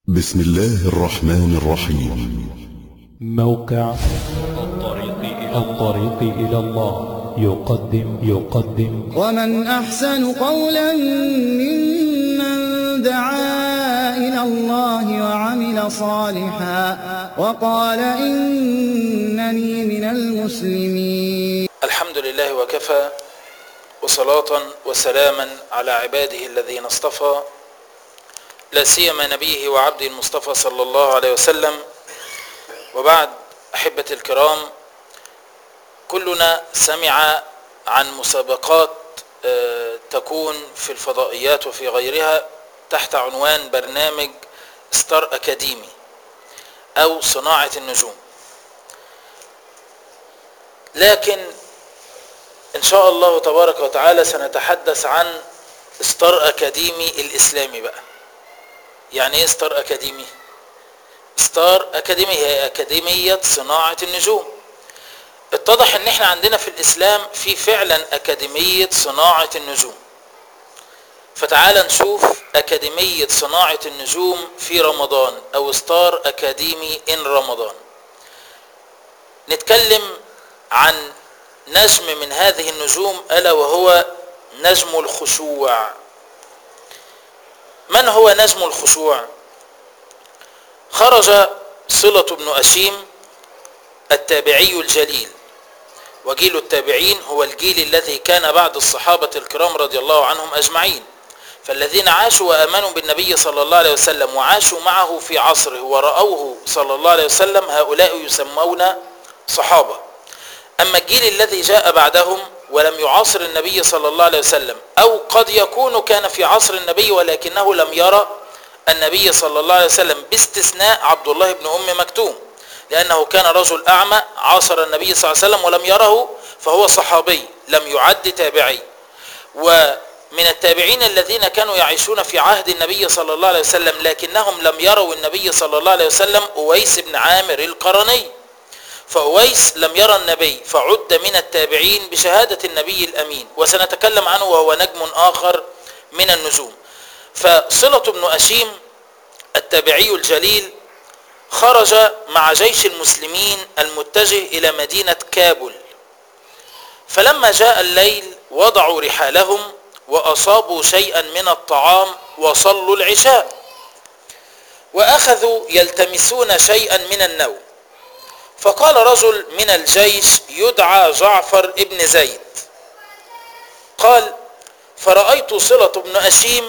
بسم الله الرحمن الرحيم. موقع الطريق إلى الله يقدم ومن أحسن قولا ممن دعا إلى الله وعمل صالحا وقال إنني من المسلمين. الحمد لله وكفى، وصلاة وسلاما على عباده الذين اصطفى، لا سيما نبيه وعبده المصطفى صلى الله عليه وسلم. وبعد، أحبة الكرام، كلنا سمع عن مسابقات تكون في الفضائيات وفي غيرها تحت عنوان برنامج ستار أكاديمي أو صناعة النجوم. لكن إن شاء الله تبارك وتعالى سنتحدث عن ستار أكاديمي الإسلامي بقى. يعني إيه ستار أكاديمي؟ ستار أكاديمي هي أكاديمية صناعة النجوم. اتضح ان احنا عندنا في الإسلام في فعلا أكاديمية صناعة النجوم. فتعال نشوف أكاديمية صناعة النجوم في رمضان أو ستار أكاديمي إن رمضان. نتكلم عن نجم من هذه النجوم ألا وهو نجم الخشوع. من هو نجم الخشوع؟ خرج صلة بن أشيم التابعي الجليل، وجيل التابعين هو الجيل الذي كان بعد الصحابة الكرام رضي الله عنهم أجمعين، فالذين عاشوا وآمنوا بالنبي صلى الله عليه وسلم وعاشوا معه في عصره ورأوه صلى الله عليه وسلم هؤلاء يسمون صحابة. أما الجيل الذي جاء بعدهم ولم يعاصر النبي صلى الله عليه وسلم، أو قد يكون كان في عصر النبي ولكنه لم يرى النبي صلى الله عليه وسلم، باستثناء عبد الله بن أم مكتوم، لأنه كان رجل أعمى عاصر النبي صلى الله عليه وسلم ولم يره، فهو صحابي لم يعد تابعي. ومن التابعين الذين كانوا يعيشون في عهد النبي صلى الله عليه وسلم لكنهم لم يروا النبي صلى الله عليه وسلم أويس بن عامر القرني، فأويس لم يرى النبي فعد من التابعين بشهادة النبي الأمين، وسنتكلم عنه وهو نجم آخر من النجوم. فصلة بن أشيم التابعي الجليل خرج مع جيش المسلمين المتجه إلى مدينة كابل، فلما جاء الليل وضعوا رحالهم وأصابوا شيئا من الطعام وصلوا العشاء، وأخذوا يلتمسون شيئا من النوم. فقال رجل من الجيش يدعى جعفر ابن زيد، قال: فرأيت صلة بن أشيم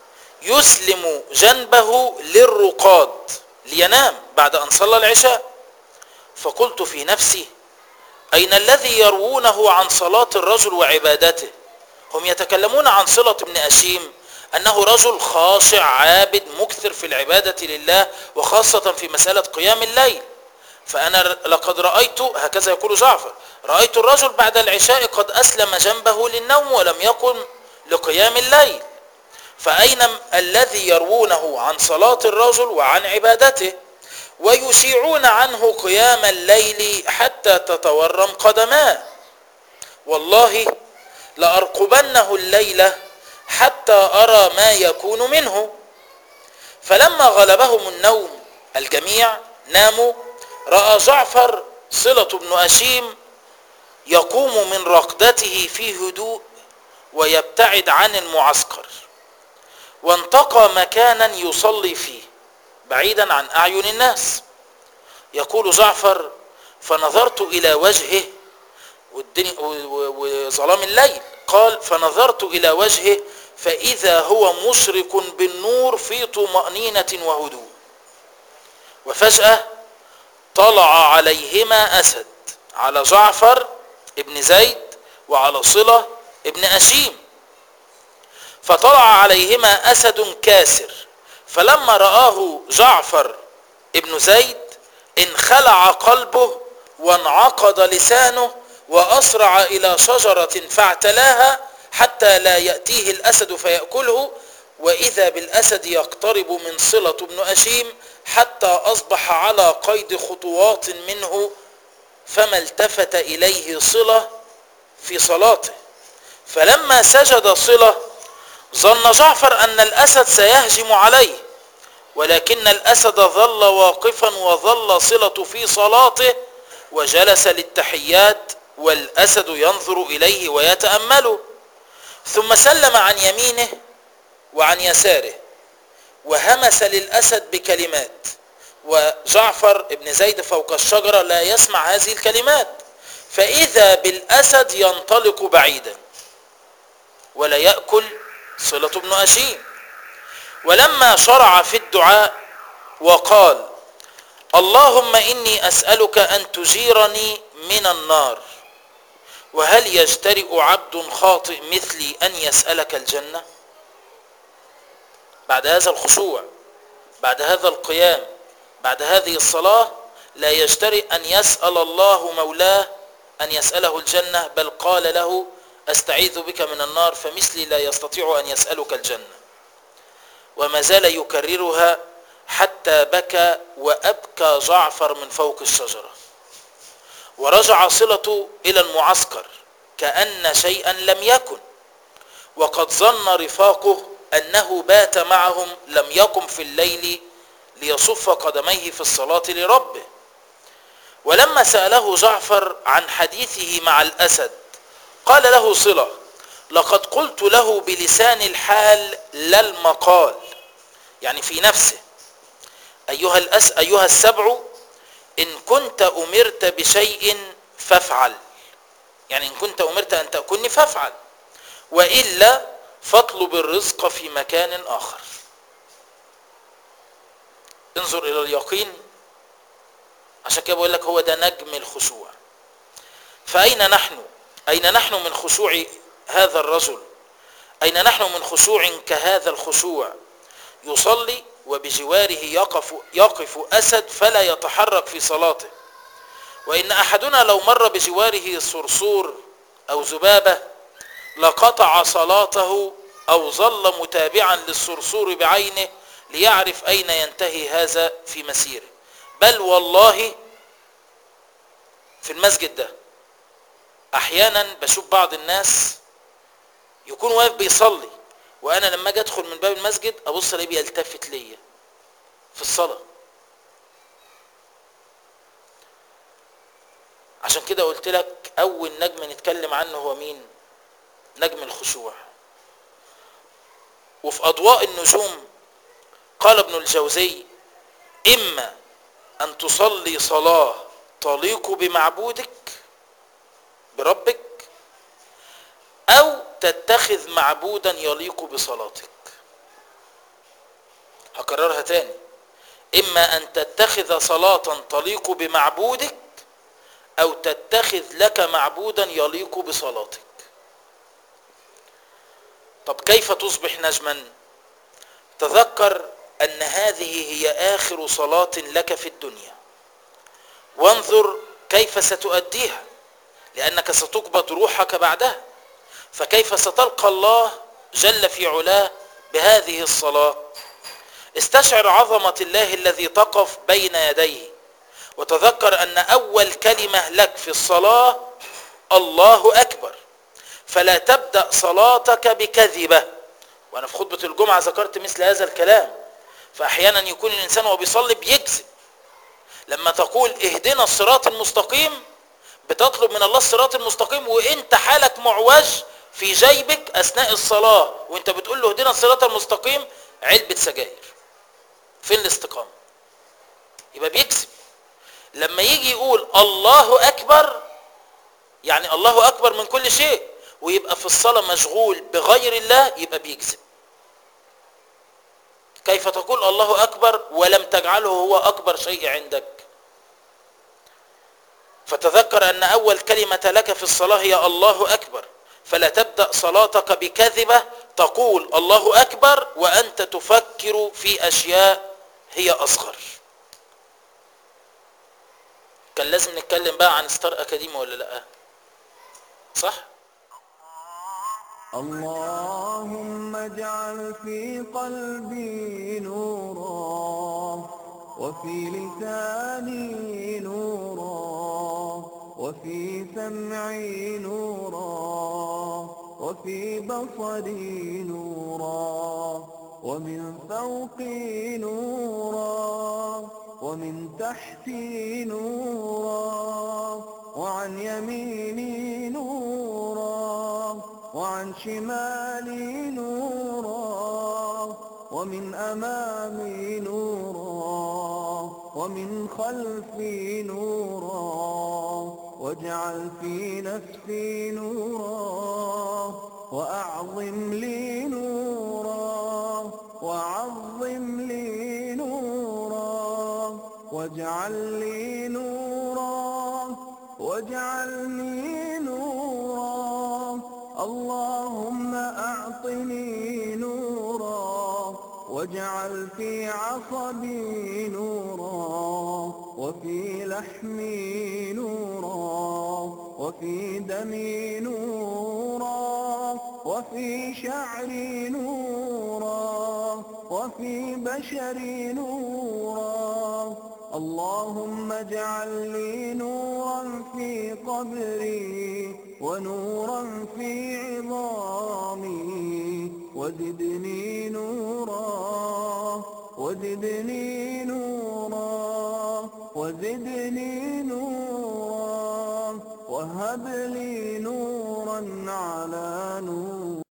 يسلم جنبه للرقاد لينام بعد أن صلى العشاء، فقلت في نفسي: أين الذي يروونه عن صلاة الرجل وعبادته؟ هم يتكلمون عن صلة بن أشيم أنه رجل خاشع عابد مكثر في العبادة لله، وخاصة في مسألة قيام الليل. فأنا لقد رأيت، هكذا يقول جعفر، رأيت الرجل بعد العشاء قد أسلم جنبه للنوم ولم يقم لقيام الليل، فأين الذي يروونه عن صلاة الرجل وعن عبادته؟ ويشيعون عنه قيام الليل حتى تتورم قدماه، والله لأرقبنه الليلة حتى أرى ما يكون منه. فلما غلبهم النوم الجميع ناموا، رأى جعفر صلة بن أشيم يقوم من رقدته في هدوء ويبتعد عن المعسكر، وانتقى مكانا يصلي فيه بعيدا عن أعين الناس. يقول جعفر: فنظرت إلى وجهه وظلام الليل، قال: فنظرت إلى وجهه فإذا هو مشرق بالنور في طمأنينة وهدوء، وفجأة طلع عليهما أسد، على جعفر ابن زيد وعلى صلة ابن أشيم، فطلع عليهما أسد كاسر، فلما رآه جعفر ابن زيد انخلع قلبه وانعقد لسانه وأسرع إلى شجرة فاعتلاها حتى لا يأتيه الأسد فيأكله، وإذا بالأسد يقترب من صلة بن أشيم حتى أصبح على قيد خطوات منه، فما التفت إليه صلة في صلاته. فلما سجد صلة ظن جعفر أن الأسد سيهجم عليه، ولكن الأسد ظل واقفا وظل صلة في صلاته وجلس للتحيات والأسد ينظر إليه ويتأمله، ثم سلم عن يمينه وعن يساره وهمس للأسد بكلمات، وجعفر بن زيد فوق الشجرة لا يسمع هذه الكلمات، فإذا بالأسد ينطلق بعيدا ولا يأكل صلة بن أشيم. ولما شرع في الدعاء وقال: اللهم إني أسألك أن تجيرني من النار، وهل يجترئ عبد خاطئ مثلي أن يسألك الجنة؟ بعد هذا الخشوع، بعد هذا القيام، بعد هذه الصلاة، لا يجترئ أن يسأل الله مولاه أن يسأله الجنة، بل قال له: أستعيذ بك من النار، فمثلي لا يستطيع أن يسألك الجنة. وما زال يكررها حتى بكى وأبكى جعفر من فوق الشجرة. ورجع صلة إلى المعسكر كأن شيئا لم يكن، وقد ظن رفاقه أنه بات معهم لم يقم في الليل ليصف قدميه في الصلاة لربه. ولما سأله جعفر عن حديثه مع الأسد قال له صلة: لقد قلت له بلسان الحال لا المقال، يعني في نفسه: أيها السبع، إن كنت أمرت بشيء فافعل، يعني إن كنت أمرت أن تأكلني فافعل، وإلا فاطلب الرزق في مكان آخر. انظر إلى اليقين. عشان كده بقول لك هو ده نجم الخشوع. فأين نحن؟ أين نحن من خشوع هذا الرجل؟ أين نحن من خشوع كهذا الخشوع؟ يصلي وبجواره يقف أسد فلا يتحرك في صلاته، وإن أحدنا لو مر بجواره صرصور أو ذبابة لقطع صلاته أو ظل متابعا للصرصور بعينه ليعرف أين ينتهي هذا في مسيره. بل والله في المسجد ده أحيانا بشوف بعض الناس يكون واقف بيصلي، وأنا لما أجي أدخل من باب المسجد أبص ألاقيه بيلتفت ليا في الصلاة. عشان كده قلت لك أول نجم نتكلم عنه هو مين؟ نجم الخشوع. وفي أضواء النجوم قال ابن الجوزي: إما أن تصلي صلاة تليق بمعبودك بربك، أو تتخذ معبودا يليق بصلاتك. هكررها تاني: إما أن تتخذ صلاة تليق بمعبودك، أو تتخذ لك معبودا يليق بصلاتك. طب كيف تصبح نجما؟ تذكر أن هذه هي آخر صلاة لك في الدنيا، وانظر كيف ستؤديها، لأنك ستقبض روحك بعدها، فكيف ستلقى الله جل في علاه بهذه الصلاة؟ استشعر عظمة الله الذي تقف بين يديه، وتذكر أن أول كلمة لك في الصلاة الله أكبر، فلا تبدأ صلاتك بكذبة. وأنا في خطبة الجمعة ذكرت مثل هذا الكلام. فأحيانا يكون الإنسان وهو بيصلي بيكذب. لما تقول اهدنا الصراط المستقيم بتطلب من الله الصراط المستقيم وانت حالك معوج في جيبك أثناء الصلاة، وانت بتقول له اهدنا الصراط المستقيم علبة سجاير. فين الاستقامة؟ يبقى بيكذب. لما يجي يقول الله أكبر يعني الله أكبر من كل شيء، ويبقى في الصلاة مشغول بغير الله، يبقى بيكذب. كيف تقول الله أكبر ولم تجعله هو أكبر شيء عندك؟ فتذكر أن أول كلمة لك في الصلاة هي الله أكبر، فلا تبدأ صلاتك بكذبة تقول الله أكبر وأنت تفكر في أشياء هي أصغر. كان لازم نتكلم بقى عن ستار أكاديمي ولا لأ؟ صح؟ اللهم اجعل في قلبي نورا، وفي لساني نورا، وفي سمعي نورا، وفي بصري نورا، ومن فوقي نورا ومن تحتي نورا وعن يميني نورا وعن شمالي نورا ومن أمامي نورا ومن خلفي نورا واجعل في نفسي نورا وأعظم لي نورا وعظم لي نورا واجعل لي نورا واجعلني نورا اللهم أعطني نورا واجعل في عصبي نورا وفي لحمي نورا وفي دمي نورا وفي شعري نورا وفي بشري نورا اللهم اجعل لي نورا في قبري ونورا في عظامي وزدني نورا وزدني نورا وزدني نورا وهب لي نورا على نور.